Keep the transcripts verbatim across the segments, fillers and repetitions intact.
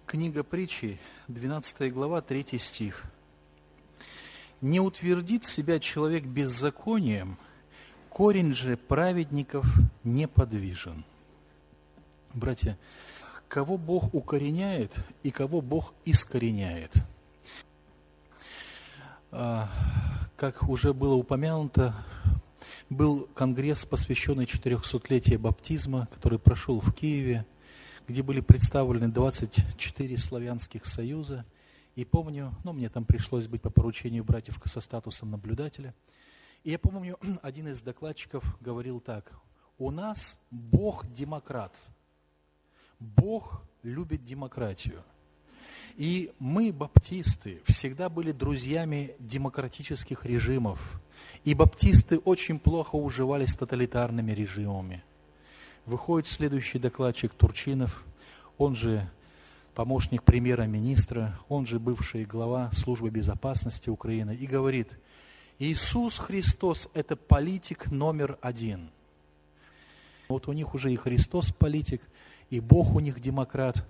Книга Притчи, двенадцатая глава, третий стих. «Не утвердит себя человек беззаконием, корень же праведников неподвижен». Братья, кого Бог укореняет и кого Бог искореняет? Как уже было упомянуто, был конгресс, посвященный четырехсотлетию баптизма, который прошел в Киеве, где были представлены двадцать четыре славянских союза. И помню, ну, мне там пришлось быть по поручению братьев со статусом наблюдателя. И я помню, один из докладчиков говорил так: у нас Бог демократ. Бог любит демократию. И мы, баптисты, всегда были друзьями демократических режимов. И баптисты очень плохо уживались с тоталитарными режимами. Выходит следующий докладчик Турчинов, он же помощник премьера-министра, он же бывший глава службы безопасности Украины, и говорит: Иисус Христос – это политик номер один. Вот у них уже и Христос политик, и Бог у них демократ.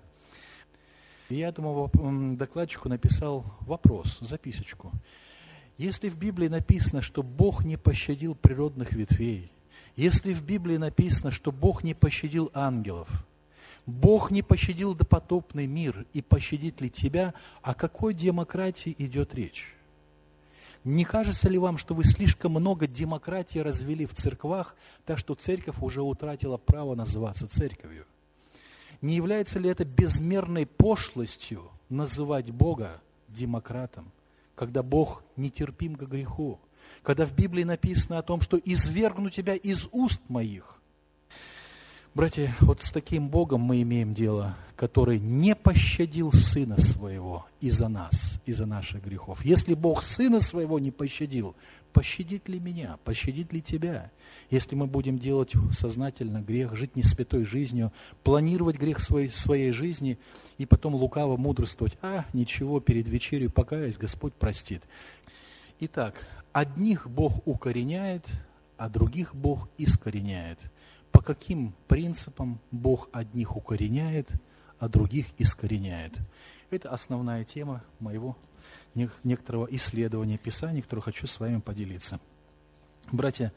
И я этому докладчику написал вопрос, записочку. Если в Библии написано, что Бог не пощадил природных ветвей, если в Библии написано, что Бог не пощадил ангелов, Бог не пощадил допотопный мир, и пощадит ли тебя, о какой демократии идет речь? Не кажется ли вам, что вы слишком много демократии развели в церквах, так что церковь уже утратила право называться церковью? Не является ли это безмерной пошлостью называть Бога демократом, когда Бог нетерпим к греху? Когда в Библии написано о том, что «извергну тебя из уст моих». Братья, вот с таким Богом мы имеем дело, который не пощадил Сына Своего из-за нас, из-за наших грехов. Если Бог Сына Своего не пощадил, пощадит ли меня, пощадит ли тебя? Если мы будем делать сознательно грех, жить не святой жизнью, планировать грех своей, своей жизни и потом лукаво мудрствовать: а, ничего, перед вечерей покаюсь, Господь простит. Итак, одних Бог укореняет, а других Бог искореняет. По каким принципам Бог одних укореняет, а других искореняет? Это основная тема моего некоторого исследования Писания, которое хочу с вами поделиться. Братья,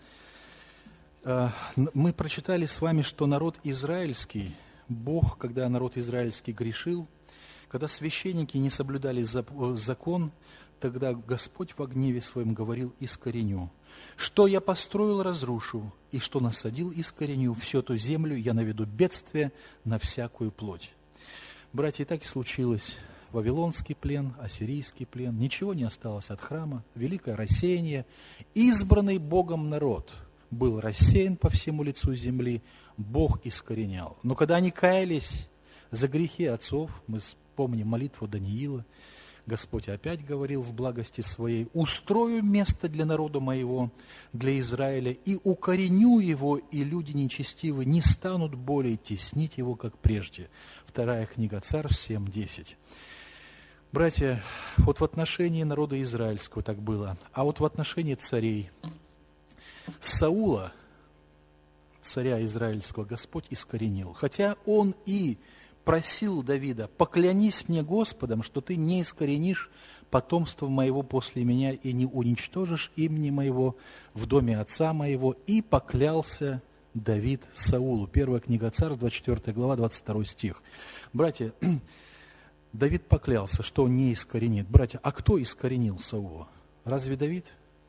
мы прочитали с вами, что народ израильский, Бог, когда народ израильский грешил, когда священники не соблюдали закон, тогда Господь во гневе своем говорил: искореню. Что я построил, разрушу, и что насадил, искореню. Всю эту землю я наведу бедствие на всякую плоть. Братья, и так и случилось. Вавилонский плен, ассирийский плен, ничего не осталось от храма, великое рассеяние. Избранный Богом народ был рассеян по всему лицу земли, Бог искоренял. Но когда они каялись за грехи отцов, мы помним молитву Даниила, Господь опять говорил в благости своей: «Устрою место для народа моего, для Израиля, и укореню его, и люди нечестивы не станут более теснить его, как прежде». Вторая книга Царств семь десять. Братья, вот в отношении народа израильского так было, а вот в отношении царей Саула, царя израильского, Господь искоренил. Хотя он и просил Давида: «Поклянись мне Господом, что ты не искоренишь потомство моего после меня и не уничтожишь имени моего в доме отца моего». И поклялся Давид Саулу. Первая книга Царств, двадцать четвёртая глава, двадцать второй стих. Братья, Давид поклялся, что он не искоренит. Братья, а кто искоренил Саула? Разве Давид?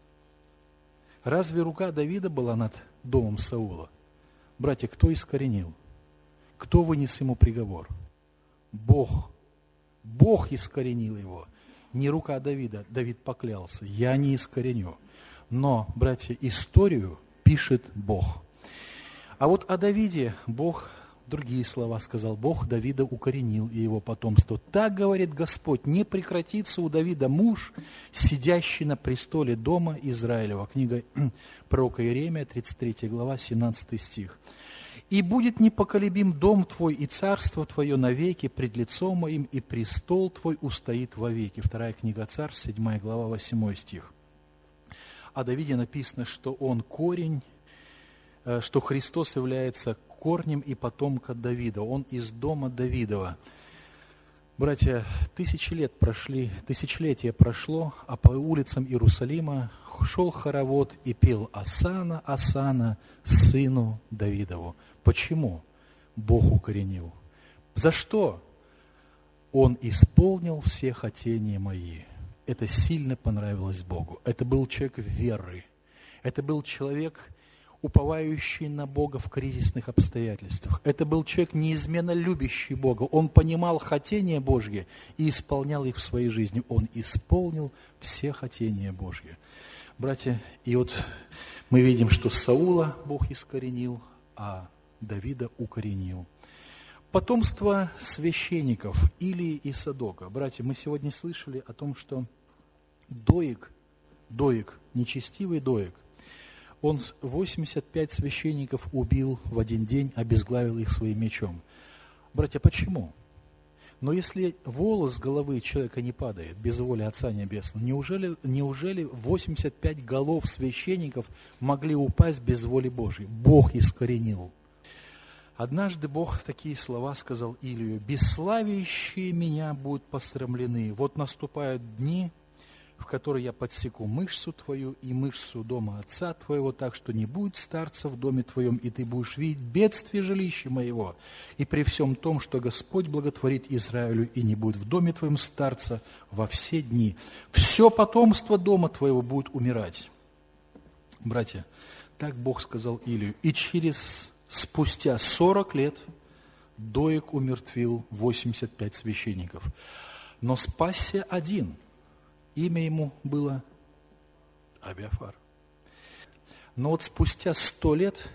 Разве рука Давида была над домом Саула? Братья, кто искоренил? Кто вынес ему приговор? Бог. Бог искоренил его. Не рука Давида. Давид поклялся: я не искореню. Но, братья, историю пишет Бог. А вот о Давиде Бог другие слова сказал: Бог Давида укоренил и его потомство. Так, говорит Господь, не прекратится у Давида муж, сидящий на престоле дома Израилева. Книга пророка Иеремия, тридцать третья глава, семнадцатый стих. «И будет непоколебим дом твой, и царство твое навеки пред лицом моим, и престол твой устоит вовеки». Вторая книга Царств, седьмая глава, восьмой стих. О Давиде написано, что он корень, что Христос является корнем и потомка Давида, он из дома Давидова. Братья, тысячи лет прошли, тысячелетие прошло, а по улицам Иерусалима шел хоровод и пел «Осанна, Осанна, сыну Давидову». Почему Бог укоренил? За что? Он исполнил все хотения мои. Это сильно понравилось Богу. Это был человек веры. Это был человек, уповающий на Бога в кризисных обстоятельствах. Это был человек, неизменно любящий Бога. Он понимал хотения Божьи и исполнял их в своей жизни. Он исполнил все хотения Божьи. Братья, и вот мы видим, что Саула Бог искоренил, а Давида укоренил. Потомство священников Илии и Садока. Братья, мы сегодня слышали о том, что Доeg, Доeg, нечестивый Доeg, он восемьдесят пять священников убил в один день, обезглавил их своим мечом. Братья, почему? Но если волос с головы человека не падает без воли Отца Небесного, неужели, неужели восемьдесят пять голов священников могли упасть без воли Божьей? Бог искоренил. Однажды Бог такие слова сказал Илию: «Бесславящие меня будут посрамлены. Вот наступают дни, в которые я подсеку мышцу твою и мышцу дома отца твоего, так что не будет старца в доме твоем, и ты будешь видеть бедствие жилища моего. И при всем том, что Господь благотворит Израилю, и не будет в доме твоем старца во все дни. Все потомство дома твоего будет умирать». Братья, так Бог сказал Илию. И через, спустя сорок лет Доeg умертвил восемьдесят пять священников. Но спасся один. Имя ему было Авиафар. Но вот спустя сто лет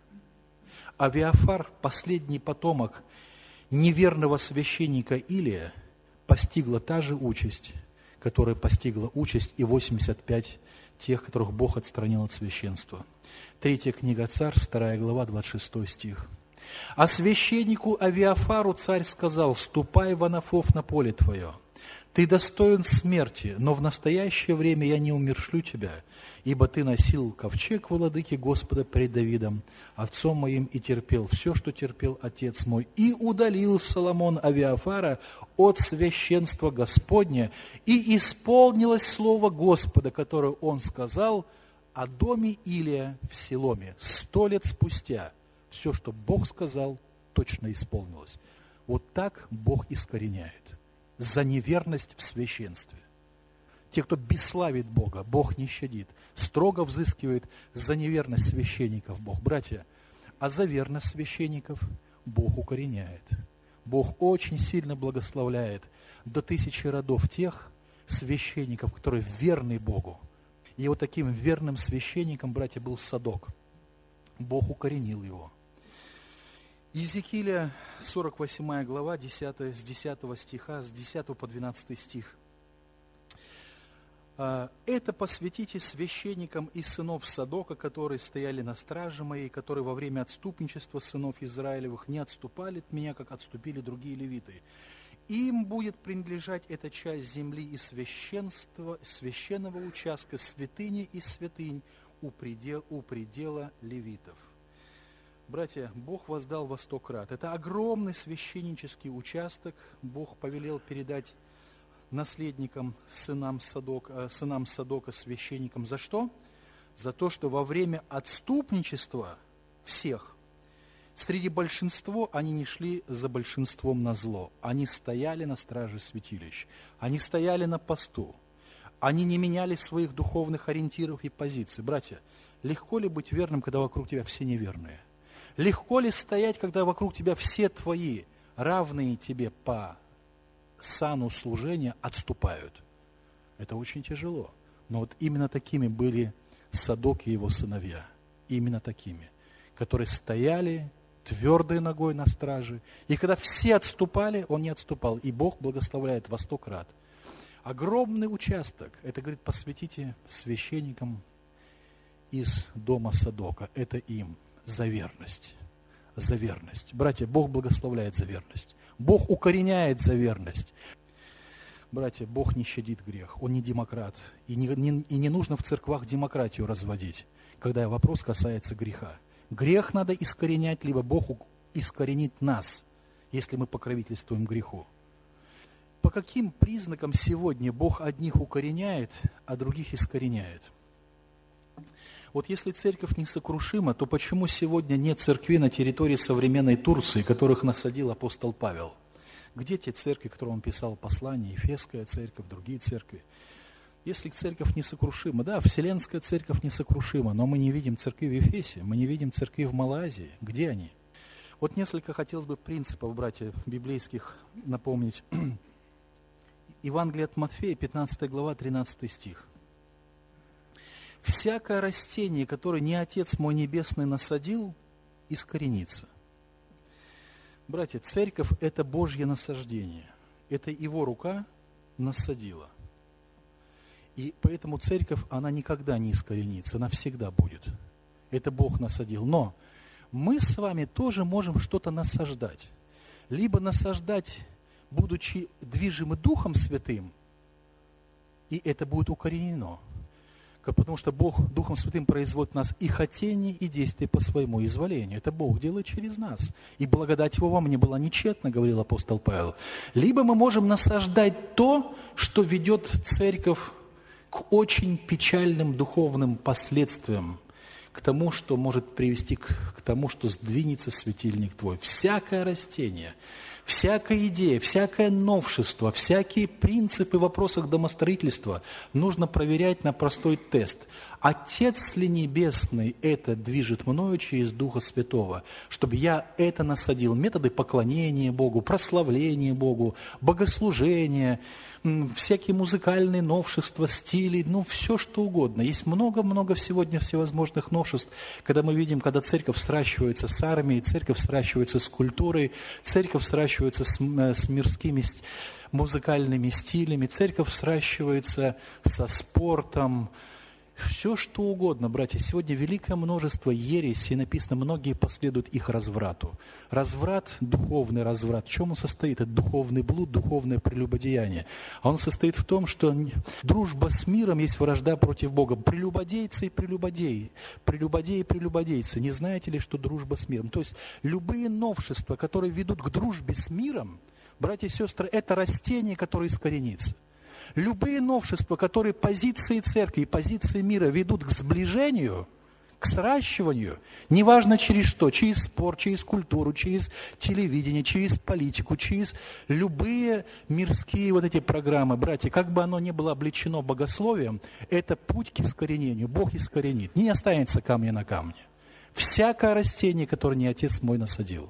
Авиафар, последний потомок неверного священника Илия, постигла та же участь, которая постигла участь и восемьдесят пять тех, которых Бог отстранил от священства. Третья книга Царств, вторая глава, двадцать шестой стих. «А священнику Авиафару царь сказал: ступай в Анафов на поле твое. Ты достоин смерти, но в настоящее время я не умершлю тебя, ибо ты носил ковчег владыки Господа пред Давидом, отцом моим, и терпел все, что терпел отец мой. И удалил Соломон Авиафара от священства Господня, и исполнилось слово Господа, которое он сказал о доме Илия в Силоме. Сто лет спустя все, что Бог сказал, точно исполнилось. Вот так Бог искореняет. За неверность в священстве. Те, кто бесславит Бога, Бог не щадит. Строго взыскивает за неверность священников Бог. Братья, а за верность священников Бог укореняет. Бог очень сильно благословляет до тысячи родов тех священников, которые верны Богу. И вот таким верным священником, братья, был Садок. Бог укоренил его. Иезекииля, сорок восьмая глава, десятого, с десятого стиха, с десятого по двенадцатый стих. «Это посвятите священникам из сынов Садока, которые стояли на страже моей, которые во время отступничества сынов Израилевых не отступали от меня, как отступили другие левиты. Им будет принадлежать эта часть земли и священства, священного участка, святыни и святынь у предела, у предела левитов». Братья, Бог воздал во сто крат. Это огромный священнический участок. Бог повелел передать наследникам, сынам Садока, сынам Садока, священникам. За что? За то, что во время отступничества всех, среди большинства они не шли за большинством на зло. Они стояли на страже святилищ. Они стояли на посту. Они не меняли своих духовных ориентиров и позиций. Братья, легко ли быть верным, когда вокруг тебя все неверные? Легко ли стоять, когда вокруг тебя все твои, равные тебе по сану служения, отступают? Это очень тяжело. Но вот именно такими были Садок и его сыновья. Именно такими, которые стояли твердой ногой на страже. И когда все отступали, он не отступал. И Бог благословляет во сто крат. Огромный участок. Это, говорит, посвятите священникам из дома Садока. Это им. За верность. За верность. Братья, Бог благословляет за верность. Бог укореняет за верность. Братья, Бог не щадит грех. Он не демократ. И не, не, и не нужно в церквах демократию разводить, когда вопрос касается греха. Грех надо искоренять, либо Бог искоренит нас, если мы покровительствуем греху. По каким признакам сегодня Бог одних укореняет, а других искореняет? Вот если церковь несокрушима, то почему сегодня нет церкви на территории современной Турции, которых насадил апостол Павел? Где те церкви, которым он писал послания, Ефесская церковь, другие церкви? Если церковь несокрушима, да, Вселенская церковь несокрушима, но мы не видим церкви в Ефесе, мы не видим церкви в Малайзии. Где они? Вот несколько хотелось бы принципов, братья, библейских напомнить. Евангелие от Матфея, пятнадцатая глава, тринадцатый стих. «Всякое растение, которое не Отец мой Небесный насадил, искоренится». Братья, церковь – это Божье насаждение. Это Его рука насадила. И поэтому церковь, она никогда не искоренится, она всегда будет. Это Бог насадил. Но мы с вами тоже можем что-то насаждать. Либо насаждать, будучи движимы Духом Святым, и это будет укоренено. Потому что Бог Духом Святым производит в нас и хотение, и действие по своему изволению. Это Бог делает через нас. И благодать Его вам не была нечетна, говорил апостол Павел. Либо мы можем насаждать то, что ведет церковь к очень печальным духовным последствиям, к тому, что может привести к, к тому, что сдвинется светильник твой. Всякое растение, всякая идея, всякое новшество, всякие принципы в вопросах домостроительства нужно проверять на простой тест. Отец ли Небесный это движет мною через Духа Святого, чтобы я это насадил? Методы поклонения Богу, прославления Богу, богослужения, всякие музыкальные новшества, стили, ну все что угодно. Есть много-много сегодня всевозможных новшеств, когда мы видим, когда церковь сращивается с армией, церковь сращивается с культурой, церковь сращивается с, с мирскими музыкальными стилями, церковь сращивается со спортом. Все, что угодно, братья. Сегодня великое множество ересей, написано, многие последуют их разврату. Разврат, духовный разврат. В чем он состоит? Это духовный блуд, духовное прелюбодеяние. А он состоит в том, что дружба с миром есть вражда против Бога. Прелюбодейцы и прелюбодеи. Прелюбодеи и прелюбодейцы. Не знаете ли, что дружба с миром? То есть любые новшества, которые ведут к дружбе с миром, братья и сестры, это растение, которое искоренится. Любые новшества, которые позиции церкви и позиции мира ведут к сближению, к сращиванию, неважно через что, через спорт, через культуру, через телевидение, через политику, через любые мирские вот эти программы, братья, как бы оно ни было облечено богословием, это путь к искоренению. Бог искоренит, не останется камня на камне. Всякое растение, которое не Отец мой насадил.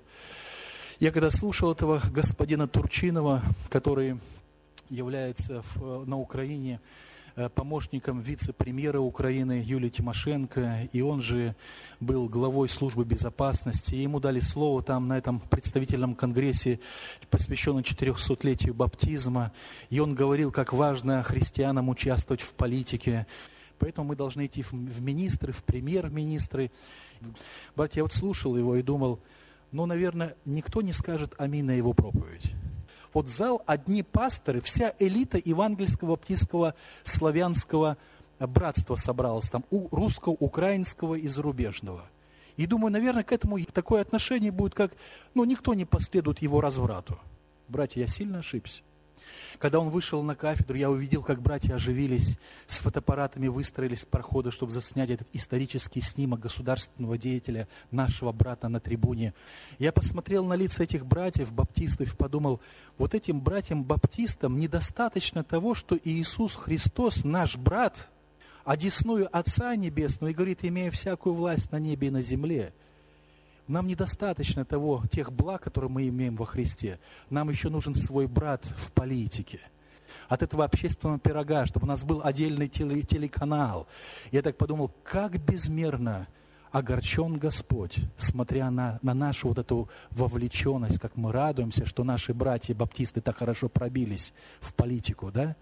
Я когда слушал этого господина Турчинова, который является в, на Украине помощником вице-премьера Украины Юлии Тимошенко, и он же был главой службы безопасности. И ему дали слово там на этом представительном конгрессе, посвященном четырехсотлетию баптизма, и он говорил, как важно христианам участвовать в политике. Поэтому мы должны идти в министры, в премьер-министры. Братья, я вот слушал его и думал, ну, наверное, никто не скажет аминь на его проповедь. Вот зал, одни пасторы, вся элита евангельского, баптистского, славянского братства собралась там, у русского, украинского и зарубежного. И думаю, наверное, к этому такое отношение будет, как, ну, никто не последует его разврату. Братья, я сильно ошибся. Когда он вышел на кафедру, я увидел, как братья оживились, с фотоаппаратами выстроились в проходы, чтобы заснять этот исторический снимок государственного деятеля, нашего брата на трибуне. Я посмотрел на лица этих братьев, баптистов, и подумал, вот этим братьям-баптистам недостаточно того, что Иисус Христос, наш брат, одесную Отца Небесного, и говорит, имея всякую власть на небе и на земле. Нам недостаточно того, тех благ, которые мы имеем во Христе. Нам еще нужен свой брат в политике. От этого общественного пирога, чтобы у нас был отдельный телеканал. Я так подумал, как безмерно огорчен Господь, смотря на, на нашу вот эту вовлеченность, как мы радуемся, что наши братья-баптисты так хорошо пробились в политику, да?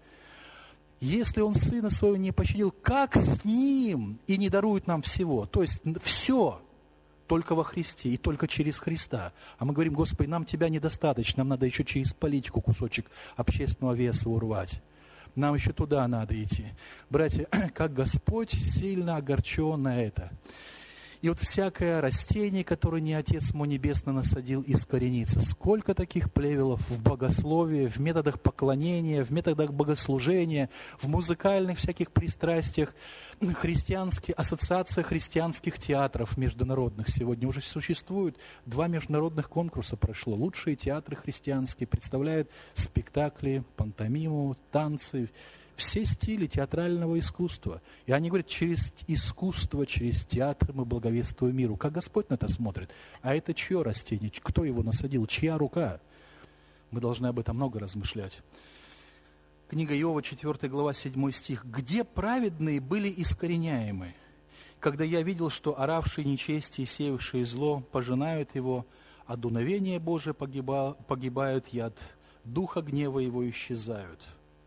Если Он Сына Своего не пощадил, как с Ним и не дарует нам всего? То есть все только во Христе и только через Христа. А мы говорим, Господи, нам Тебя недостаточно, нам надо еще через политику кусочек общественного веса урвать. Нам еще туда надо идти. Братья, как Господь сильно огорчен на это. И вот всякое растение, которое не Отец мой Небесный насадил, искоренится. Сколько таких плевелов в богословии, в методах поклонения, в методах богослужения, в музыкальных всяких пристрастиях, христианские, ассоциация христианских театров международных сегодня уже существует. Два международных конкурса прошло. Лучшие театры христианские представляют спектакли, пантомиму, танцы, все стили театрального искусства. И они говорят, через искусство, через театр мы благовествуем миру. Как Господь на это смотрит? А это чье растение? Кто его насадил? Чья рука? Мы должны об этом много размышлять. Книга Иова, четвёртая глава, седьмой стих. «Где праведные были искореняемы? Когда я видел, что оравшие нечестие и сеявшие зло пожинают его, а дуновение Божие погиба, погибают, и от духа гнева его исчезают».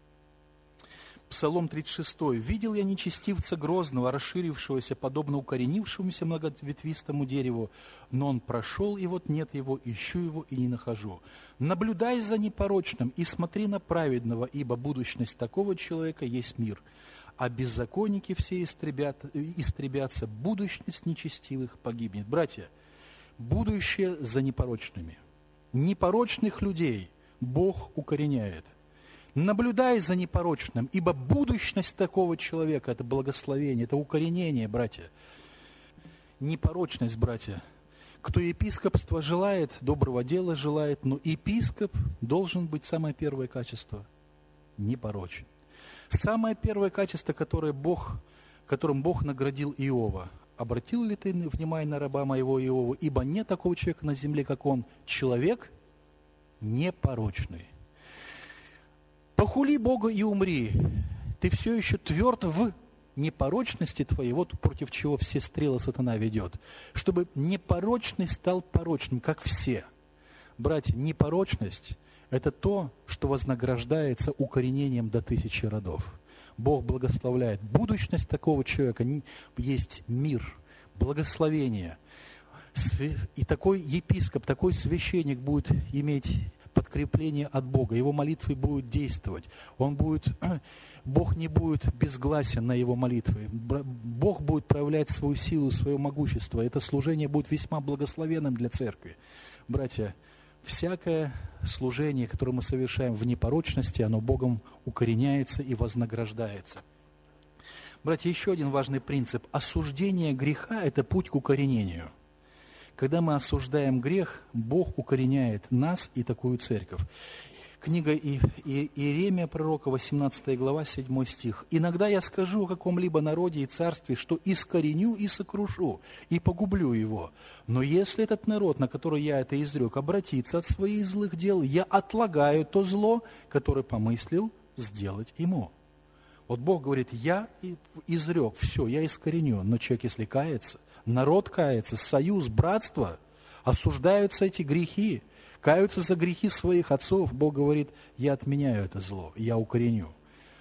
Псалом тридцать шесть. «Видел я нечестивца грозного, расширившегося, подобно укоренившемуся многоветвистому дереву, но он прошел, и вот нет его, ищу его и не нахожу. Наблюдай за непорочным и смотри на праведного, ибо будущность такого человека есть мир. А беззаконники все истребят, истребятся, будущность нечестивых погибнет». Братья, будущее за непорочными. Непорочных людей Бог укореняет. Наблюдай за непорочным, ибо будущность такого человека – это благословение, это укоренение, братья. Непорочность, братья. Кто епископство желает, доброго дела желает, но епископ должен быть самое первое качество – непорочен. Самое первое качество, которое Бог, которым Бог наградил Иова. «Обратил ли ты внимание на раба моего Иова? Ибо нет такого человека на земле, как он, человек непорочный». Похули Бога и умри. Ты все еще тверд в непорочности твоей, вот против чего все стрелы сатана ведет. Чтобы непорочный стал порочным, как все. Братья, непорочность – это то, что вознаграждается укоренением до тысячи родов. Бог благословляет. Будущность такого человека есть мир, благословение. И такой епископ, такой священник будет иметь подкрепление от Бога, его молитвы будут действовать. Он будет, Бог не будет безгласен на его молитвы. Бог будет проявлять свою силу, свое могущество. Это служение будет весьма благословенным для церкви. Братья, всякое служение, которое мы совершаем в непорочности, оно Богом укореняется и вознаграждается. Братья, еще один важный принцип. Осуждение греха – это путь к укоренению. Когда мы осуждаем грех, Бог укореняет нас и такую церковь. Книга И- И- Иеремия пророка, восемнадцатая глава, седьмой стих. «Иногда я скажу о каком-либо народе и царстве, что искореню и сокрушу, и погублю его. Но если этот народ, на который я это изрек, обратится от своих злых дел, я отлагаю то зло, которое помыслил сделать ему». Вот Бог говорит, я изрек, все, я искореню. Но человек, если кается, народ кается, союз, братство, осуждаются эти грехи, каются за грехи своих отцов. Бог говорит, я отменяю это зло, я укореню.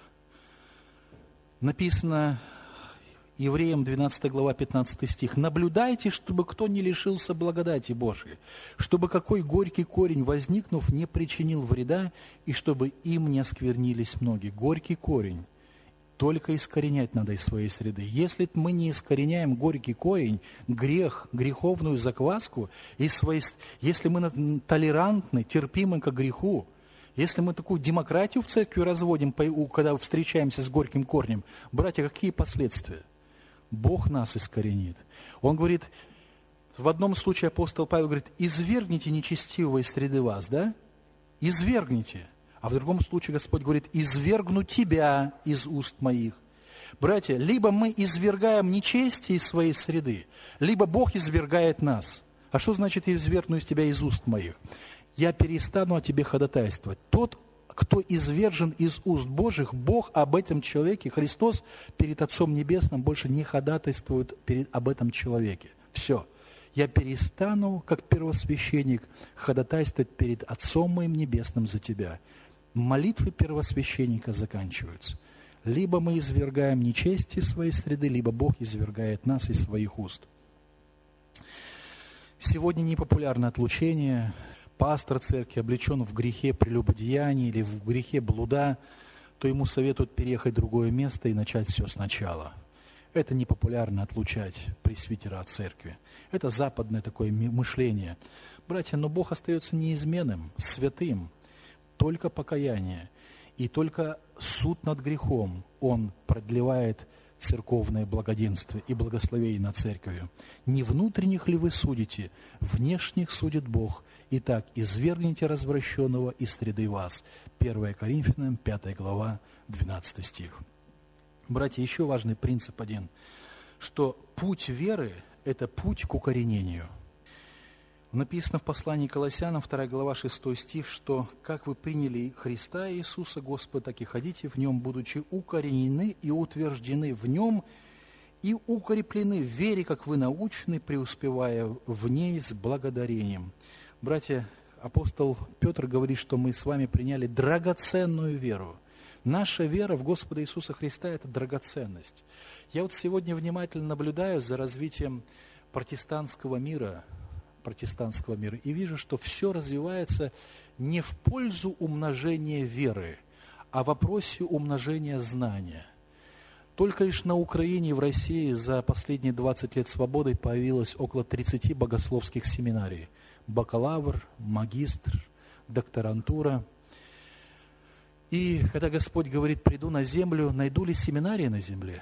Написано Евреям двенадцатая глава, пятнадцатый стих. «Наблюдайте, чтобы кто не лишился благодати Божией, чтобы какой горький корень, возникнув, не причинил вреда, и чтобы им не осквернились многие». Горький корень. Только искоренять надо из своей среды. Если мы не искореняем горький корень, грех, греховную закваску, из своей, если мы толерантны, терпимы к греху, если мы такую демократию в церкви разводим, когда встречаемся с горьким корнем, братья, какие последствия? Бог нас искоренит. Он говорит, в одном случае апостол Павел говорит, извергните нечестивого из среды вас, да? Извергните. А в другом случае Господь говорит, извергну тебя из уст моих. Братья, либо мы извергаем нечестие из своей среды, либо Бог извергает нас. А что значит извергну из тебя из уст моих? Я перестану о тебе ходатайствовать. Тот, кто извержен из уст Божьих, Бог об этом человеке, Христос перед Отцом Небесным больше не ходатайствует перед, об этом человеке. Все. Я перестану, как первосвященник, ходатайствовать перед Отцом моим Небесным за тебя. Молитвы первосвященника заканчиваются. Либо мы извергаем нечестие своей среды, либо Бог извергает нас из своих уст. Сегодня непопулярно отлучение. Пастор церкви облечен в грехе прелюбодеяния или в грехе блуда, то ему советуют переехать в другое место и начать все сначала. Это непопулярно отлучать пресвитера от церкви. Это западное такое мышление. Братья, но Бог остается неизменным, святым. Только покаяние и только суд над грехом Он продлевает церковное благоденствие и благословение над церковью. Не внутренних ли вы судите, внешних судит Бог. Итак, извергните развращенного из среды вас. первое Коринфянам, пятая глава, двенадцатый стих. Братья, еще важный принцип один, что путь веры – это путь к укоренению. Написано в послании к Колоссянам, вторая глава, шестой стих, что «как вы приняли Христа Иисуса Господа, так и ходите в Нем, будучи укоренены и утверждены в Нем, и укреплены в вере, как вы научены, преуспевая в ней с благодарением». Братья, апостол Петр говорит, что мы с вами приняли драгоценную веру. Наша вера в Господа Иисуса Христа – это драгоценность. Я вот сегодня внимательно наблюдаю за развитием протестантского мира, протестантского мира, и вижу, что все развивается не в пользу умножения веры, а в вопросе умножения знания. Только лишь на Украине и в России за последние двадцать лет свободы появилось около тридцати богословских семинарий. Бакалавр, магистр, докторантура. И когда Господь говорит, приду на землю, найду ли семинарии на земле?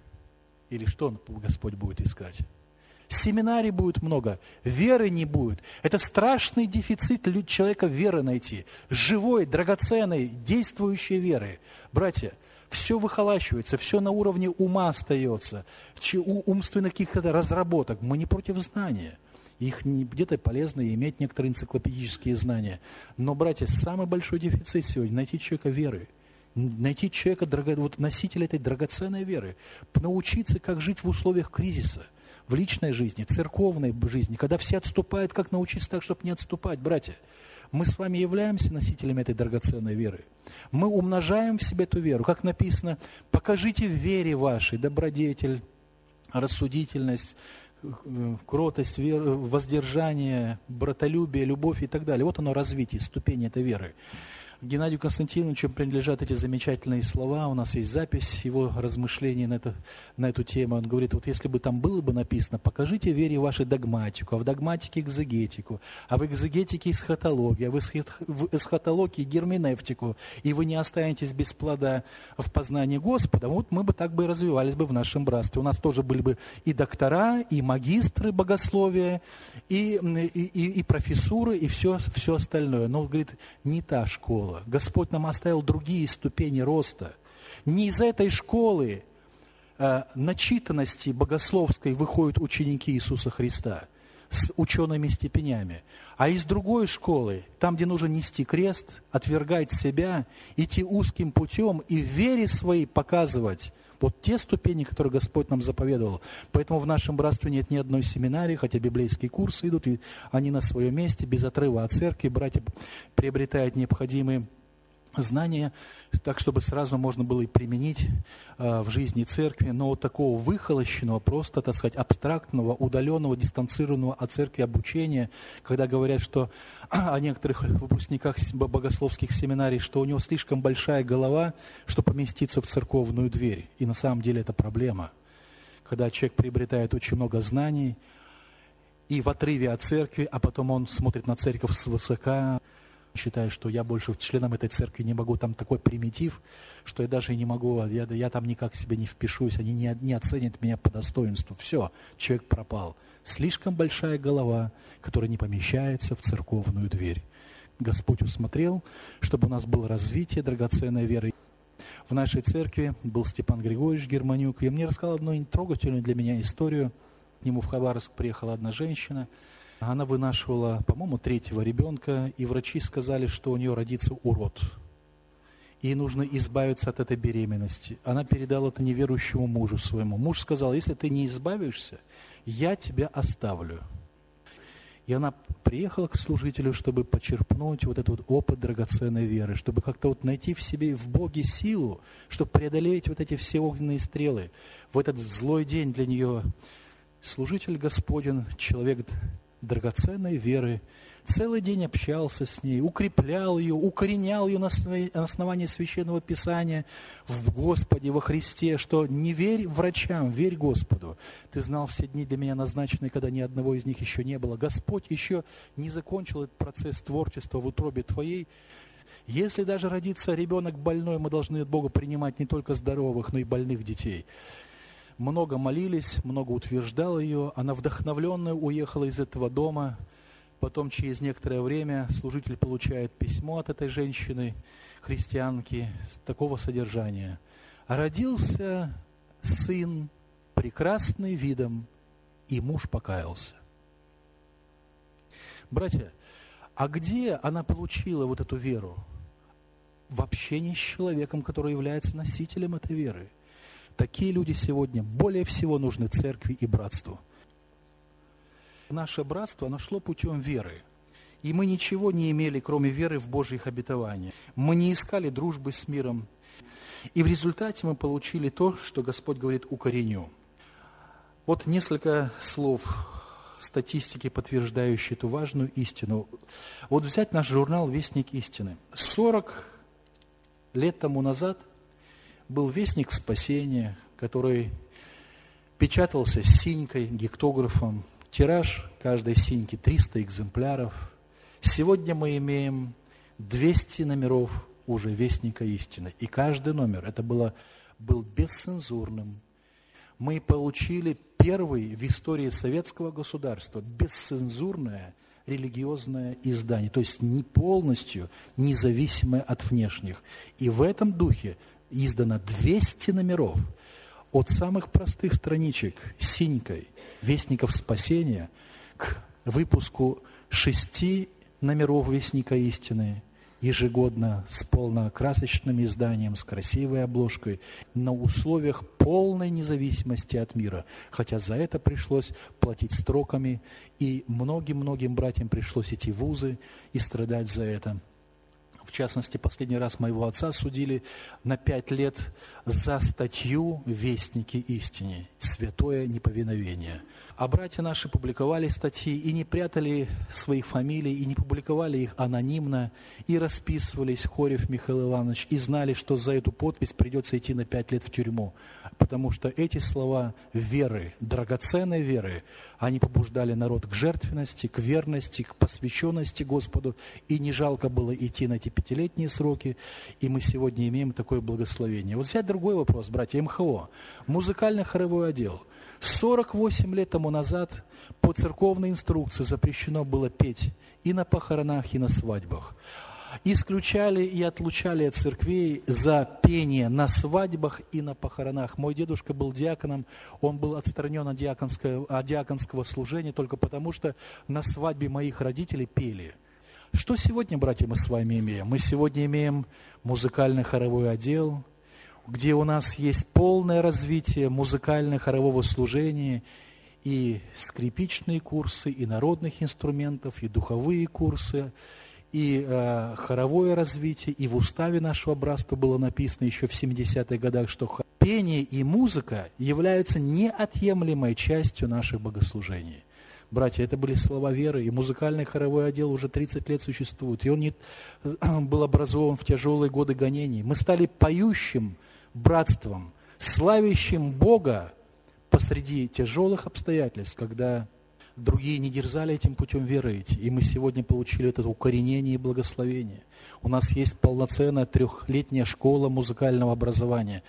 Или что Господь будет искать? Семинарий будет много, веры не будет. Это страшный дефицит человека веры найти. Живой, драгоценной, действующей веры. Братья, все выхолащивается, все на уровне ума остается, умственных каких-то разработок. Мы не против знания. Их где-то полезно иметь некоторые энциклопедические знания. Но, братья, самый большой дефицит сегодня – найти человека веры. Найти человека, вот, носителя этой драгоценной веры. Научиться, как жить в условиях кризиса. В личной жизни, церковной жизни. Когда все отступают, как научиться так, чтобы не отступать, братья. Мы с вами являемся носителями этой драгоценной веры. Мы умножаем в себе эту веру. Как написано, покажите в вере вашей добродетель, рассудительность, кротость, воздержание, братолюбие, любовь и так далее. Вот оно развитие, ступень этой веры. Геннадию Константиновичу принадлежат эти замечательные слова. У нас есть запись его размышлений на, это, на эту тему. Он говорит, вот если бы там было бы написано, покажите вере вашей догматику, а в догматике экзегетику, а в экзегетике эсхатологию, а в эсхатологии герменевтику, и вы не останетесь без плода в познании Господа, вот мы бы так бы и развивались бы в нашем братстве. У нас тоже были бы и доктора, и магистры богословия, и, и, и, и профессуры, и все, все остальное. Но, говорит, не та школа. Господь нам оставил другие ступени роста. Не из этой школы э, начитанности богословской выходят ученики Иисуса Христа с учеными степенями, а из другой школы, там, где нужно нести крест, отвергать себя, идти узким путем и в вере своей показывать вот те ступени, которые Господь нам заповедовал. Поэтому в нашем братстве нет ни одной семинарии, хотя библейские курсы идут, и они на своем месте, без отрыва от церкви. Братья приобретают необходимые знания, так, чтобы сразу можно было и применить э, в жизни церкви. Но вот такого выхолощенного, просто, так сказать, абстрактного, удаленного, дистанцированного от церкви обучения, когда говорят, что о некоторых выпускниках богословских семинарий, что у него слишком большая голова, чтобы поместиться в церковную дверь. И на самом деле это проблема. Когда человек приобретает очень много знаний и в отрыве от церкви, а потом он смотрит на церковь свысока, считаю, что я больше членом этой церкви не могу, там такой примитив, что я даже не могу, я, я там никак себе не впишусь, они не, не оценят меня по достоинству. Все, человек пропал. Слишком большая голова, которая не помещается в церковную дверь. Господь усмотрел, чтобы у нас было развитие драгоценной веры. В нашей церкви был Степан Григорьевич Германюк, и мне рассказал одну трогательную для меня историю. К нему в Хабаровск приехала одна женщина. Она вынашивала, по-моему, третьего ребенка, и врачи сказали, что у нее родится урод. Ей нужно избавиться от этой беременности. Она передала это неверующему мужу своему. Муж сказал, если ты не избавишься, я тебя оставлю. И она приехала к служителю, чтобы почерпнуть вот этот вот опыт драгоценной веры, чтобы как-то вот найти в себе, в Боге силу, чтобы преодолеть вот эти все огненные стрелы. В этот злой день для нее служитель Господень, человек драгоценной веры, Целый день общался с ней, укреплял ее, укоренял ее на основании Священного Писания в Господе, во Христе, что не верь врачам, верь Господу. Ты знал все дни для меня назначенные, когда ни одного из них еще не было. Господь еще не закончил этот процесс творчества в утробе твоей. Если даже родится ребенок больной, мы должны от Бога принимать не только здоровых, но и больных детей. Много молились, много утверждал ее. Она вдохновленная уехала из этого дома. Потом, через некоторое время, служитель получает письмо от этой женщины, христианки, такого содержания. «Родился сын, прекрасный видом, и муж покаялся». Братья, а где она получила вот эту веру? В общении с человеком, который является носителем этой веры. Такие люди сегодня более всего нужны церкви и братству. Наше братство, оно шло путем веры. И мы ничего не имели, кроме веры в Божьих обетованиях. Мы не искали дружбы с миром. И в результате мы получили то, что Господь говорит: укореню. Вот несколько слов статистики, подтверждающие эту важную истину. Вот взять наш журнал «Вестник истины». сорок лет тому назад был «Вестник спасения», который печатался синькой, гектографом. Тираж каждой синьки триста экземпляров. Сегодня мы имеем двести номеров уже Вестника истины. И каждый номер это было, был бесцензурным. Мы получили первый в истории советского государства бесцензурное религиозное издание. То есть не полностью независимое от внешних. И в этом духе издано двести номеров. От самых простых страничек синькой Вестников спасения к выпуску шести номеров Вестника истины ежегодно с полнокрасочным изданием, с красивой обложкой, на условиях полной независимости от мира. Хотя за это пришлось платить строками, и многим-многим братьям пришлось идти в вузы и страдать за это. В частности, последний раз моего отца судили на пять лет за статью «Вестники истины» «Святое неповиновение». А братья наши публиковали статьи и не прятали своих фамилий, и не публиковали их анонимно, и расписывались, Хорев Михаил Иванович, и знали, что за эту подпись придется идти на пять лет в тюрьму. Потому что эти слова веры, драгоценной веры, они побуждали народ к жертвенности, к верности, к посвященности Господу, и не жалко было идти на эти пятилетние сроки, и мы сегодня имеем такое благословение. Вот взять другой вопрос, братья, эм ха о, музыкально-хоровой отдел. сорок восемь лет тому назад по церковной инструкции запрещено было петь и на похоронах, и на свадьбах. Исключали и отлучали от церквей за пение на свадьбах и на похоронах. Мой дедушка был диаконом, он был отстранен от диаконского, от диаконского служения только потому, что на свадьбе моих родителей пели. Что сегодня, братья, мы с вами имеем? Мы сегодня имеем музыкально-хоровой отдел, где у нас есть полное развитие музыкально-хорового служения, и скрипичные курсы, и народных инструментов, и духовые курсы, и э, хоровое развитие. И в уставе нашего братства было написано еще в семидесятых годах, что пение и музыка являются неотъемлемой частью наших богослужений. Братья, это были слова веры, и музыкальный хоровой отдел уже тридцать лет существует, и он не, был образован в тяжелые годы гонений. Мы стали поющим братством, славящим Бога посреди тяжелых обстоятельств, когда другие не дерзали этим путем веры идти. И мы сегодня получили это укоренение и благословение. У нас есть полноценная трехлетняя школа музыкального образования.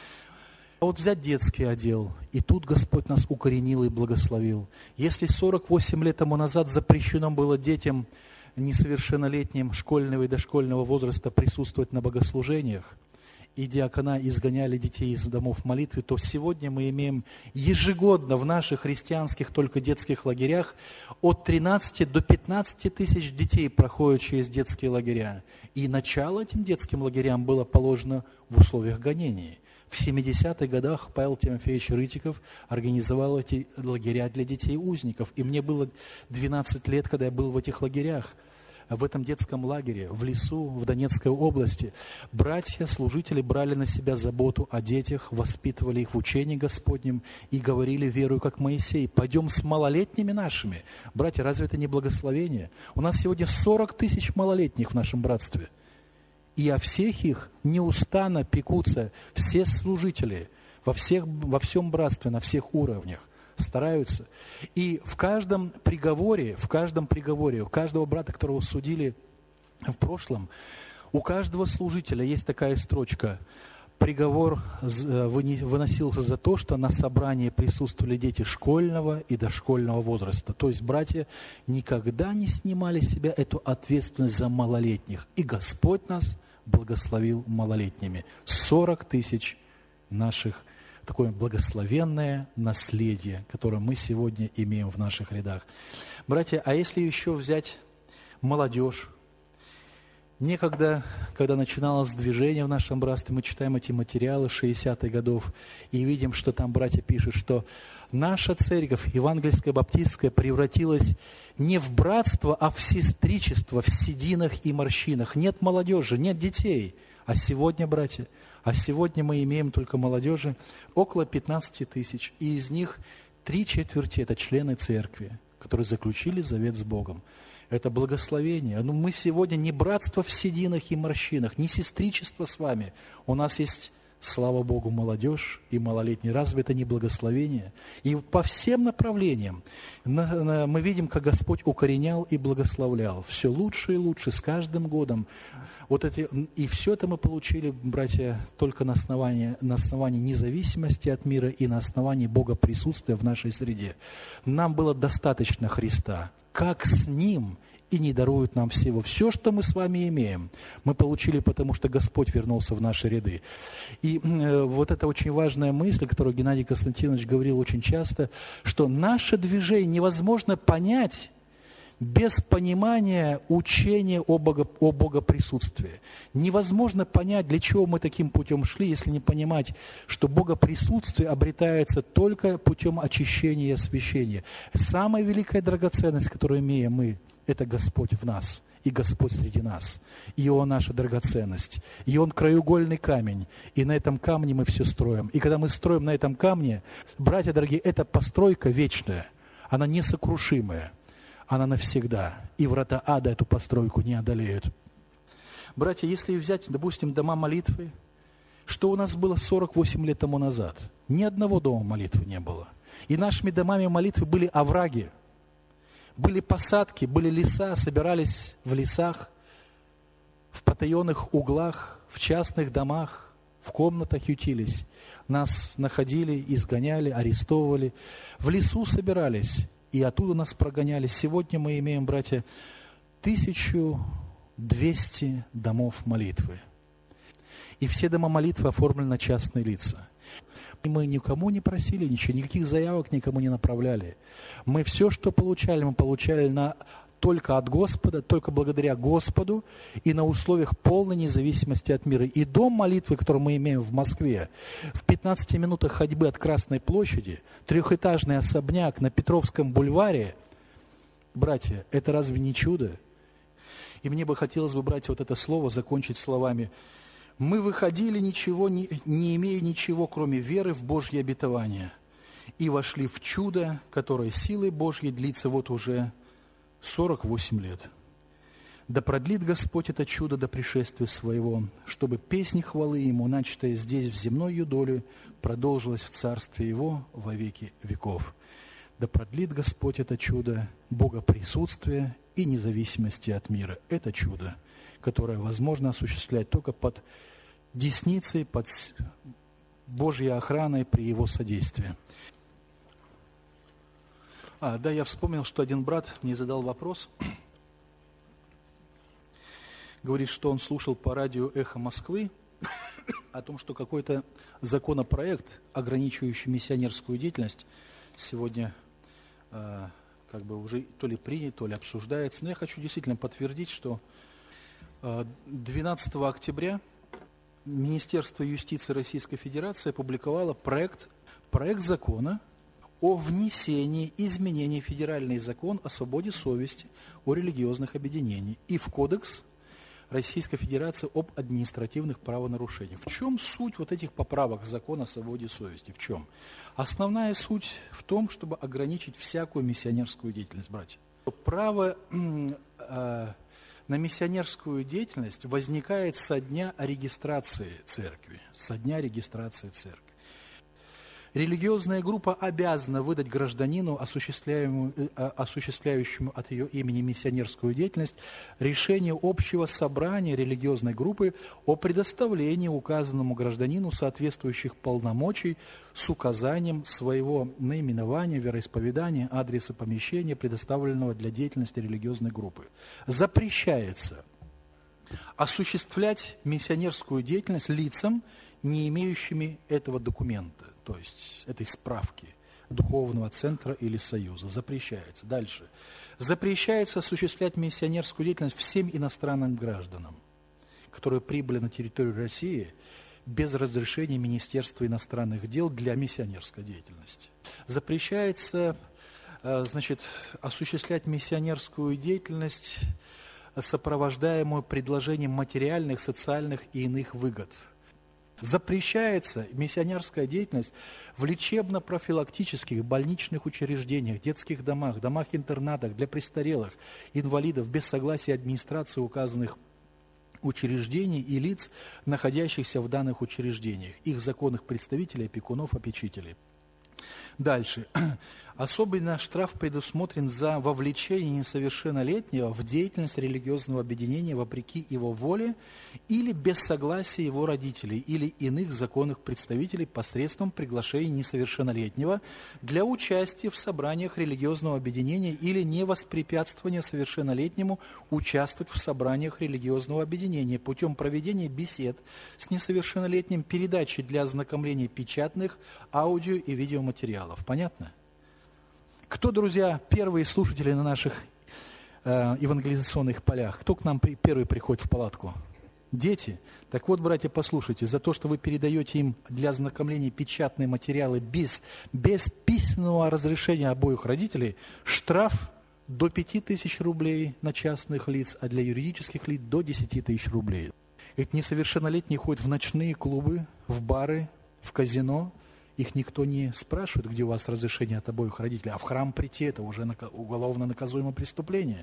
А вот взять детский отдел, и тут Господь нас укоренил и благословил. Если сорок восемь лет тому назад запрещено было детям несовершеннолетним школьного и дошкольного возраста присутствовать на богослужениях, и диакона изгоняли детей из домов молитвы, то сегодня мы имеем ежегодно в наших христианских только детских лагерях от тринадцати до пятнадцати тысяч детей проходят через детские лагеря. И начало этим детским лагерям было положено в условиях гонений. В семидесятых годах Павел Тимофеевич Рытиков организовал эти лагеря для детей узников. И мне было двенадцать лет, когда я был в этих лагерях. в этом детском лагере, в лесу, в Донецкой области, братья, служители брали на себя заботу о детях, воспитывали их в учении Господнем и говорили, верую, как Моисей, пойдем с малолетними нашими. Братья, разве это не благословение? У нас сегодня сорок тысяч малолетних в нашем братстве. И о всех их неустанно пекутся все служители во, всех, во всем братстве, на всех уровнях. Стараются. И в каждом приговоре, в каждом приговоре, у каждого брата, которого судили в прошлом, у каждого служителя есть такая строчка. Приговор выносился за то, что на собрании присутствовали дети школьного и дошкольного возраста. То есть братья никогда не снимали с себя эту ответственность за малолетних. И Господь нас благословил малолетними. сорок тысяч наших такое благословенное наследие, которое мы сегодня имеем в наших рядах. Братья, а если еще взять молодежь? Некогда, когда начиналось движение в нашем братстве, мы читаем эти материалы шестидесятых годов и видим, что там братья пишут, что наша церковь, евангельская, баптистская, превратилась не в братство, а в сестричество, в сединах и морщинах. Нет молодежи, нет детей. А сегодня, братья, а сегодня мы имеем только молодежи около пятнадцати тысяч, и из них три четверти – это члены церкви, которые заключили завет с Богом. Это благословение. Но мы сегодня не братство в сединах и морщинах, не сестричество с вами. У нас есть, слава Богу, молодежь и малолетние. Разве это не благословение? И по всем направлениям мы видим, как Господь укоренял и благословлял. Все лучше и лучше с каждым годом. Вот эти, и все это мы получили, братья, только на основании, на основании независимости от мира и на основании Бога присутствия в нашей среде. Нам было достаточно Христа. Как с Ним и не дарует нам всего. Все, что мы с вами имеем, мы получили, потому что Господь вернулся в наши ряды. И э, вот это очень важная мысль, которую Геннадий Константинович говорил очень часто, что наше движение невозможно понять без понимания учения о, Бого, о Богоприсутствии. Невозможно понять, для чего мы таким путем шли, если не понимать, что Богоприсутствие обретается только путем очищения и освящения. Самая великая драгоценность, которую имеем мы, это Господь в нас и Господь среди нас. И Он наша драгоценность. И Он краеугольный камень. И на этом камне мы все строим. И когда мы строим на этом камне, братья дорогие, эта постройка вечная, она несокрушимая. Она навсегда, и врата ада эту постройку не одолеют. Братья, если взять, допустим, дома молитвы, что у нас было сорок восемь лет тому назад? Ни одного дома молитвы не было. И нашими домами молитвы были овраги, были посадки, были леса, собирались в лесах, в потаенных углах, в частных домах, в комнатах ютились. Нас находили, изгоняли, арестовывали. В лесу собирались. И оттуда нас прогоняли. Сегодня мы имеем, братья, тысячу двести домов молитвы. И все дома молитвы оформлены на частные лица. Мы никому не просили ничего, никаких заявок никому не направляли. Мы все, что получали, мы получали на, только от Господа, только благодаря Господу и на условиях полной независимости от мира. И дом молитвы, который мы имеем в Москве, в пятнадцати минутах ходьбы от Красной площади, трехэтажный особняк на Петровском бульваре, братья, это разве не чудо? И мне бы хотелось бы, братья, вот это слово закончить словами: мы выходили, ничего, не, не имея ничего, кроме веры в Божье обетование, и вошли в чудо, которое силой Божьей длится вот уже сорок восемь лет. Да продлит Господь это чудо до пришествия Своего, чтобы песни хвалы Ему, начатая здесь в земной юдоле, продолжилась в Царстве Его во веки веков. Да продлит Господь это чудо Богоприсутствия и независимости от мира. Это чудо, которое возможно осуществлять только под десницей, под Божьей охраной при Его содействии. А, да, я вспомнил, что один брат мне задал вопрос. Говорит, что он слушал по радио «Эхо Москвы» о том, что какой-то законопроект, ограничивающий миссионерскую деятельность, сегодня э, как бы уже то ли принят, то ли обсуждается. Но я хочу действительно подтвердить, что э, двенадцатого октября Министерство юстиции Российской Федерации опубликовало проект, проект закона о внесении изменений в федеральный закон о свободе совести о религиозных объединениях и в Кодекс Российской Федерации об административных правонарушениях. В чем суть вот этих поправок закона о свободе совести? В чем? Основная суть в том, чтобы ограничить всякую миссионерскую деятельность, братья. Право э, на миссионерскую деятельность возникает со дня регистрации церкви. Со дня регистрации церкви. Религиозная группа обязана выдать гражданину, осуществляющему, осуществляющему от ее имени миссионерскую деятельность, решение общего собрания религиозной группы о предоставлении указанному гражданину соответствующих полномочий с указанием своего наименования, вероисповедания, адреса помещения, предоставленного для деятельности религиозной группы. Запрещается осуществлять миссионерскую деятельность лицам, не имеющими этого документа, то есть этой справки духовного центра или союза. Запрещается. Дальше. Запрещается осуществлять миссионерскую деятельность всем иностранным гражданам, которые прибыли на территорию России без разрешения Министерства иностранных дел для миссионерской деятельности. Запрещается, значит, осуществлять миссионерскую деятельность, сопровождаемую предложением материальных, социальных и иных выгод. Запрещается миссионерская деятельность в лечебно-профилактических больничных учреждениях, детских домах, домах-интернатах для престарелых, инвалидов без согласия администрации указанных учреждений и лиц, находящихся в данных учреждениях, их законных представителей, опекунов, опечителей. Дальше. Особенно штраф предусмотрен за вовлечение несовершеннолетнего в деятельность религиозного объединения вопреки его воле или без согласия его родителей или иных законных представителей посредством приглашения несовершеннолетнего для участия в собраниях религиозного объединения или невоспрепятствования совершеннолетнему участвовать в собраниях религиозного объединения путем проведения бесед с несовершеннолетним, передачи для ознакомления печатных, аудио и видеоматериалов. Понятно? Кто, друзья, первые слушатели на наших э, евангелизационных полях? Кто к нам при, первый приходит в палатку? Дети. Так вот, братья, послушайте, за то, что вы передаете им для ознакомления печатные материалы без, без письменного разрешения обоих родителей, штраф до пяти тысяч рублей на частных лиц, а для юридических лиц до десяти тысяч рублей. Ведь несовершеннолетние ходят в ночные клубы, в бары, в казино. Их никто не спрашивает, где у вас разрешение от обоих родителей, а в храм прийти – это уже уголовно наказуемое преступление.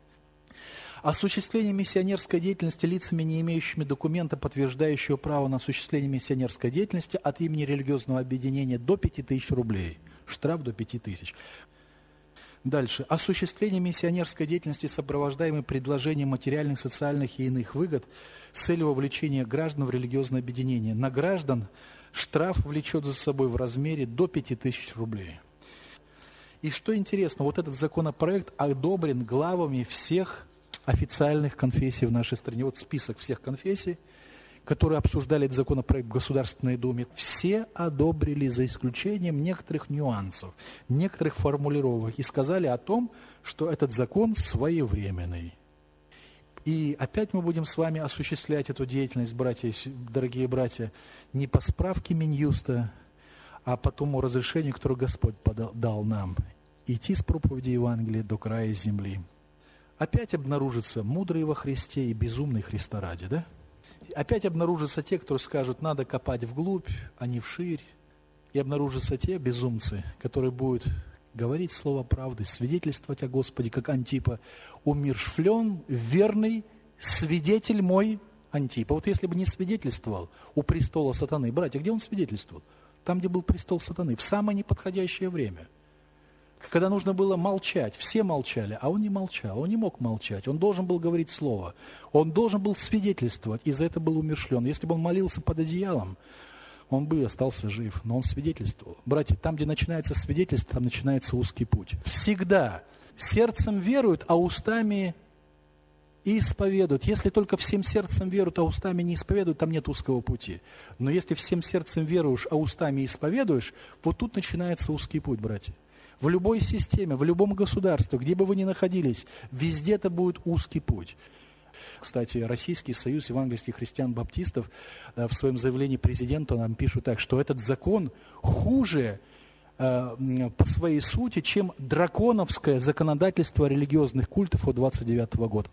Осуществление миссионерской деятельности лицами, не имеющими документа, подтверждающего право на осуществление миссионерской деятельности от имени религиозного объединения до пяти тысяч рублей. Штраф до пяти тысяч. Дальше. Осуществление миссионерской деятельности, сопровождаемой предложением материальных, социальных и иных выгод с целью вовлечения граждан в религиозное объединение. На граждан штраф влечет за собой в размере до пяти тысяч рублей. И что интересно, вот этот законопроект одобрен главами всех официальных конфессий в нашей стране. Вот список всех конфессий, которые обсуждали этот законопроект в Государственной Думе, все одобрили за исключением некоторых нюансов, некоторых формулировок и сказали о том, что этот закон своевременный. И опять мы будем с вами осуществлять эту деятельность, братья, дорогие братья, не по справке Минюста, а по тому разрешению, которое Господь подал, дал нам, идти с проповеди Евангелия до края земли. Опять обнаружатся мудрые во Христе и безумные Христа ради, да? Опять обнаружатся те, которые скажут, надо копать вглубь, а не вширь. И обнаружатся те безумцы, которые будут говорить слово правды, свидетельствовать о Господе, как Антипа, умершвлен, верный свидетель мой Антипа. Вот если бы не свидетельствовал у престола сатаны, братья, где он свидетельствовал? Там, где был престол сатаны, в самое неподходящее время. Когда нужно было молчать, все молчали, а он не молчал, он не мог молчать, он должен был говорить слово, он должен был свидетельствовать, и за это был умершвлен. Если бы он молился под одеялом, он бы остался жив, но он свидетельствовал. Братья, там, где начинается свидетельство, там начинается узкий путь. Всегда сердцем веруют, а устами исповедуют. Если только всем сердцем веруют, а устами не исповедуют, там нет узкого пути. Но если всем сердцем веруешь, а устами исповедуешь, вот тут начинается узкий путь, братья. В любой системе, в любом государстве, где бы вы ни находились, везде это будет узкий путь. Кстати, Российский союз евангельских христиан-баптистов в своем заявлении президенту нам пишут так, что этот закон хуже по своей сути, чем драконовское законодательство религиозных культов от двадцать девятого года.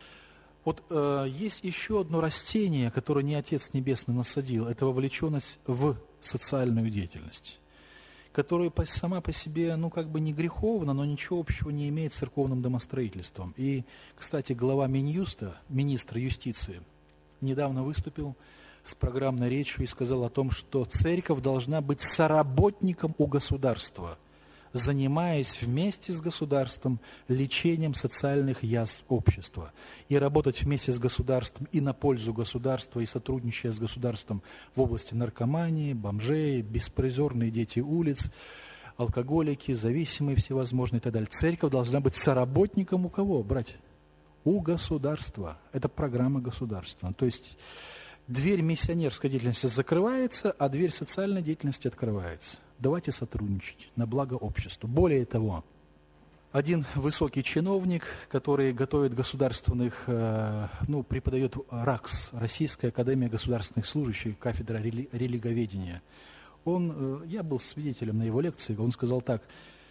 Вот э, есть еще одно растение, которое не Отец Небесный насадил, это вовлеченность в социальную деятельность, которая по, сама по себе, ну, как бы не греховна, но ничего общего не имеет с церковным домостроительством. И, кстати, глава Минюста, министр юстиции, недавно выступил с программной речью и сказал о том, что церковь должна быть соработником у государства, занимаясь вместе с государством лечением социальных язв общества, и работать вместе с государством и на пользу государства, и сотрудничая с государством в области наркомании, бомжей, беспризорные дети улиц, алкоголики, зависимые всевозможные и так далее. Церковь должна быть соработником у кого, братья? У государства. Это программа государства. То есть дверь миссионерской деятельности закрывается, а дверь социальной деятельности открывается. Давайте сотрудничать на благо обществу. Более того, один высокий чиновник, который готовит государственных, ну, преподает РАКС, Российская академия государственных служащих, кафедра рели- религоведения, он, я был свидетелем на его лекции, он сказал так: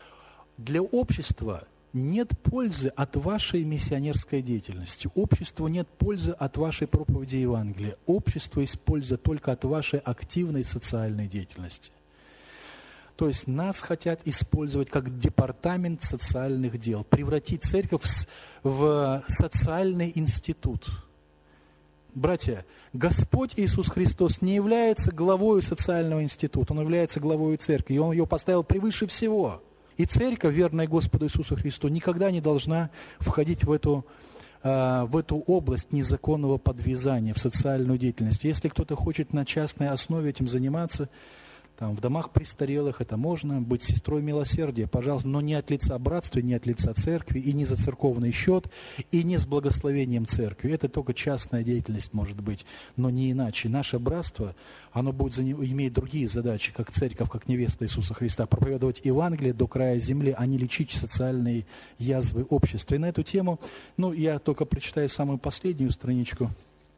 для общества нет пользы от вашей миссионерской деятельности, обществу нет пользы от вашей проповеди Евангелия, обществу есть польза только от вашей активной социальной деятельности. То есть нас хотят использовать как департамент социальных дел, превратить церковь в социальный институт. Братья, Господь Иисус Христос не является главой социального института, Он является главой церкви, и Он ее поставил превыше всего. И церковь, верная Господу Иисусу Христу, никогда не должна входить в эту, в эту область незаконного подвязания, в социальную деятельность. Если кто-то хочет на частной основе этим заниматься, там, в домах престарелых это можно, быть сестрой милосердия, пожалуйста, но не от лица братства, не от лица церкви, и не за церковный счет, и не с благословением церкви. Это только частная деятельность может быть, но не иначе. Наше братство, оно будет иметь другие задачи, как церковь, как невеста Иисуса Христа, проповедовать Евангелие до края земли, а не лечить социальные язвы общества. И на эту тему, ну, я только прочитаю самую последнюю страничку,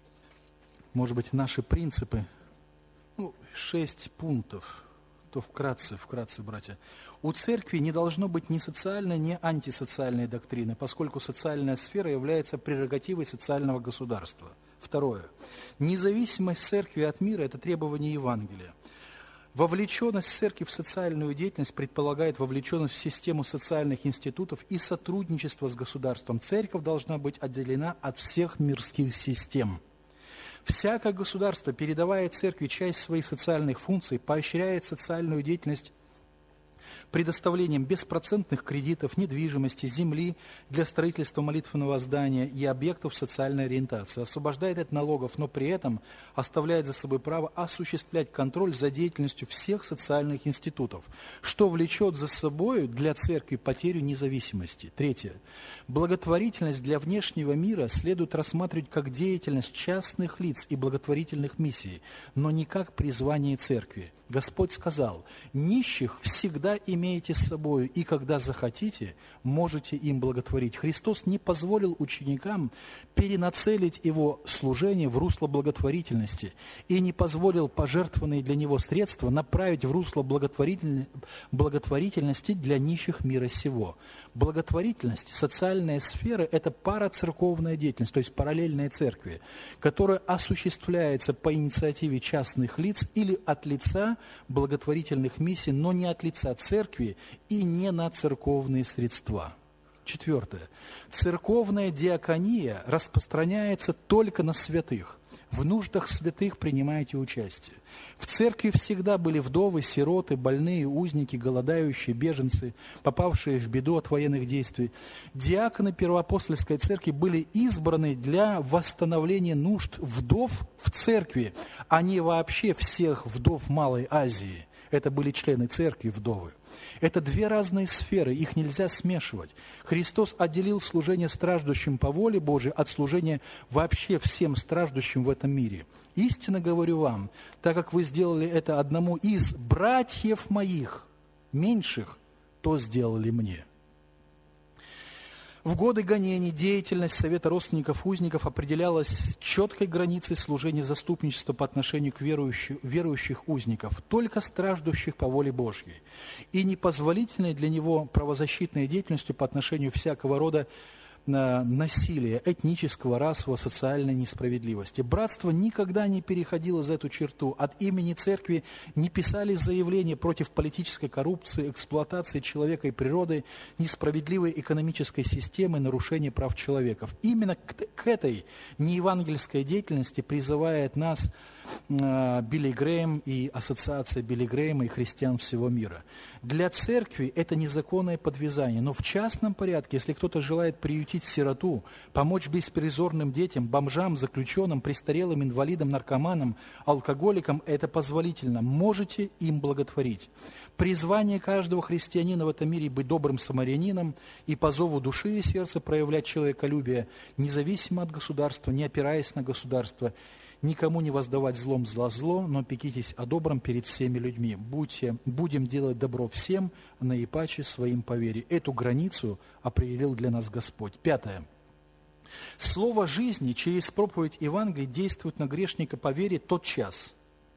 может быть, наши принципы. Ну, шесть пунктов, то вкратце, вкратце, братья. У церкви не должно быть ни социальной, ни антисоциальной доктрины, поскольку социальная сфера является прерогативой социального государства. Второе. Независимость церкви от мира – это требование Евангелия. Вовлеченность церкви в социальную деятельность предполагает вовлеченность в систему социальных институтов и сотрудничество с государством. Церковь должна быть отделена от всех мирских систем. Всякое государство, передавая церкви часть своих социальных функций, поощряет социальную деятельность предоставлением беспроцентных кредитов, недвижимости, земли для строительства молитвенного здания и объектов социальной ориентации, освобождает от налогов, но при этом оставляет за собой право осуществлять контроль за деятельностью всех социальных институтов, что влечет за собой для церкви потерю независимости. Третье. Благотворительность для внешнего мира следует рассматривать как деятельность частных лиц и благотворительных миссий, но не как призвание церкви. Господь сказал: «Нищих всегда имеете с собой, и когда захотите, можете им благотворить». Христос не позволил ученикам перенацелить его служение в русло благотворительности и не позволил пожертвованные для него средства направить в русло благотворительности для нищих мира сего. Благотворительность, социальная сфера – это парацерковная деятельность, то есть параллельная церкви, которая осуществляется по инициативе частных лиц или от лица благотворительных миссий, но не от лица церкви и не на церковные средства. Четвертое. Церковная диакония распространяется только на святых. В нуждах святых принимайте участие. В церкви всегда были вдовы, сироты, больные, узники, голодающие, беженцы, попавшие в беду от военных действий. Диаконы Первоапостольской церкви были избраны для восстановления нужд вдов в церкви, а не вообще всех вдов Малой Азии. Это были члены церкви, вдовы. Это две разные сферы, их нельзя смешивать. Христос отделил служение страждущим по воле Божией от служения вообще всем страждущим в этом мире. Истинно говорю вам, так как вы сделали это одному из братьев моих, меньших, то сделали мне. В годы гонений деятельность Совета родственников узников определялась четкой границей служения заступничества по отношению к верующих, верующих узников, только страждущих по воле Божьей, и непозволительной для него правозащитной деятельностью по отношению всякого рода насилия, этнического, расового, социальной несправедливости. Братство никогда не переходило за эту черту. От имени церкви не писали заявления против политической коррупции, эксплуатации человека и природы, несправедливой экономической системы, нарушения прав человека. Именно к этой неевангельской деятельности призывает нас Билли Грэм и ассоциация Билли Грэма и христиан всего мира. Для церкви это незаконное подвязание, но в частном порядке, если кто-то желает приютить сироту, помочь беспризорным детям, бомжам, заключенным, престарелым, инвалидам, наркоманам, алкоголикам, это позволительно. Можете им благотворить. Призвание каждого христианина в этом мире быть добрым самарянином и по зову души и сердца проявлять человеколюбие, независимо от государства, не опираясь на государство, никому не воздавать злом за зло, но пекитесь о добром перед всеми людьми. Будьте, будем делать добро всем, наипаче своим по вере. Эту границу определил для нас Господь. Пятое. Слово жизни через проповедь Евангелия действует на грешника по вере тотчас.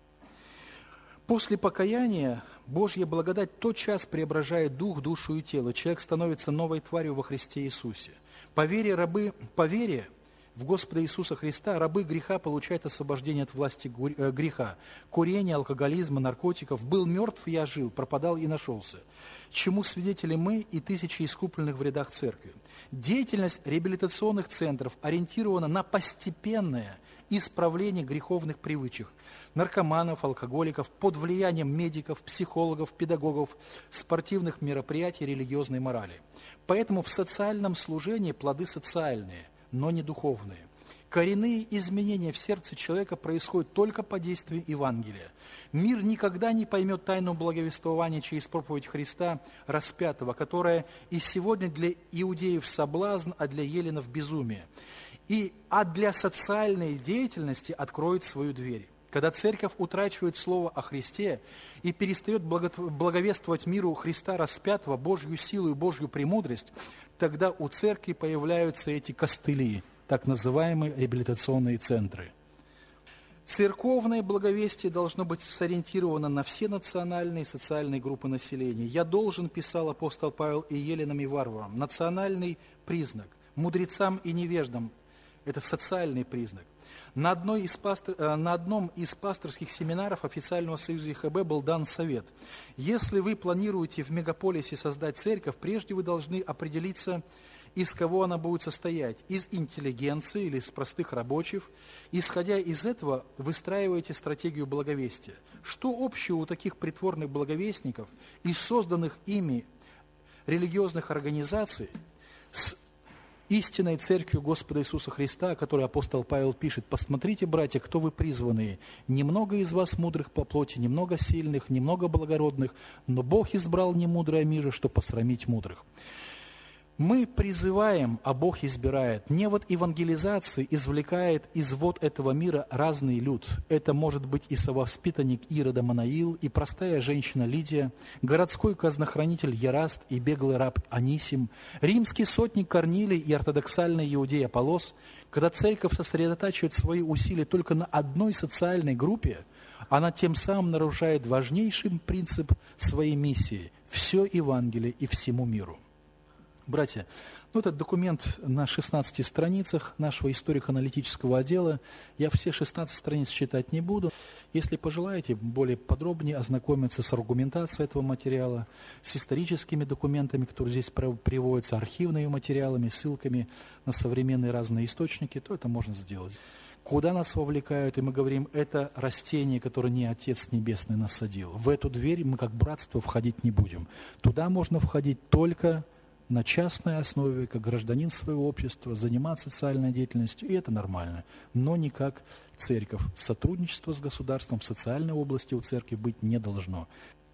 После покаяния Божья благодать тотчас преображает дух, душу и тело. Человек становится новой тварью во Христе Иисусе. По вере рабы, по вере в Господа Иисуса Христа рабы греха получают освобождение от власти греха. Курения, алкоголизма, наркотиков. Был мертв, я жил, пропадал и нашелся. Чему свидетели мы и тысячи искупленных в рядах церкви. Деятельность реабилитационных центров ориентирована на постепенное исправление греховных привычек наркоманов, алкоголиков под влиянием медиков, психологов, педагогов, спортивных мероприятий, религиозной морали. Поэтому в социальном служении плоды социальные, но не духовные. Коренные изменения в сердце человека происходят только по действию Евангелия. Мир никогда не поймет тайну благовествования через проповедь Христа распятого, которая и сегодня для иудеев соблазн, а для еленов безумие. И, а для социальной деятельности откроет свою дверь. Когда церковь утрачивает слово о Христе и перестает благовествовать миру Христа распятого, Божью силу и Божью премудрость, тогда у церкви появляются эти костыли, так называемые реабилитационные центры. Церковное благовестие должно быть сориентировано на все национальные и социальные группы населения. «Я должен, – писал апостол Павел, – и еленам, и варварам». Национальный признак. Мудрецам и невеждам – это социальный признак. На, одной из пастор, на одном из пасторских семинаров официального союза ЕХБ был дан совет. Если вы планируете в мегаполисе создать церковь, прежде вы должны определиться, из кого она будет состоять. Из интеллигенции или из простых рабочих. Исходя из этого, выстраиваете стратегию благовестия. Что общего у таких притворных благовестников и созданных ими религиозных организаций с истинной церковью Господа Иисуса Христа, о которой апостол Павел пишет: «Посмотрите, братья, кто вы призванные. Немного из вас мудрых по плоти, немного сильных, немного благородных, но Бог избрал немудрое мира, чтобы посрамить мудрых». Мы призываем, а Бог избирает. Не вот евангелизации извлекает из вод этого мира разный люд. Это может быть и совоспитанник Ирода Манаил, и простая женщина Лидия, городской казнохранитель Яраст и беглый раб Анисим, римский сотник Корнилий и ортодоксальный иудей Аполлос. Когда церковь сосредотачивает свои усилия только на одной социальной группе, она тем самым нарушает важнейший принцип своей миссии – все Евангелие и всему миру. Братья, ну, этот документ на шестнадцати страницах нашего историко-аналитического отдела. Я все шестнадцать страниц читать не буду. Если пожелаете более подробнее ознакомиться с аргументацией этого материала, с историческими документами, которые здесь приводятся, архивными материалами, ссылками на современные разные источники, то это можно сделать. Куда нас вовлекают, и мы говорим, это растение, которое не Отец Небесный насадил. В эту дверь мы как братство входить не будем. Туда можно входить только на частной основе, как гражданин своего общества, заниматься социальной деятельностью, и это нормально, но не как церковь. Сотрудничество с государством в социальной области у церкви быть не должно.